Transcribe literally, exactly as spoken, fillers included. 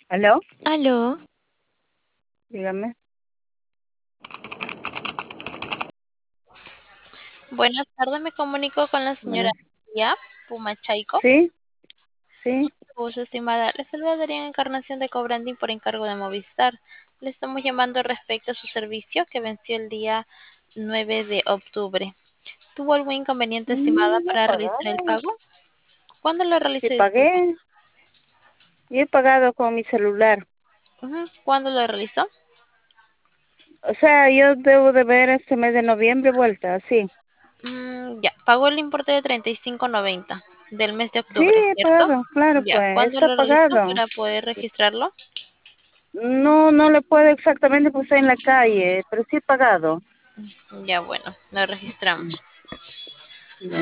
¿Aló? Aló, Dígame. buenas tardes, me comunico con la señora Bueno, Ya Pumachaico. sí, sí. Su estimada, le saludaría en Encarnación de Cobranding por encargo de Movistar. Le estamos llamando respecto a su servicio que venció el día nueve de octubre. ¿Tuvo algún inconveniente, estimada, Mm, no he para realizar el pagado. pago? ¿Cuándo lo Sí realizó? Disculpe. pagué. Y he pagado con mi celular. Ujú, ¿cuándo lo realizó? O sea, yo debo de ver este mes de noviembre vuelta, sí. Mm, ya, pagó el importe de treinta y cinco noventa del mes de Sí, octubre, he ¿cierto? pagado, claro, Ya, pues, ¿cuándo está lo realizó pagado. para poder registrarlo? No, no le puedo exactamente, pues estoy en la calle, pero sí he pagado. Ya, bueno, lo registramos.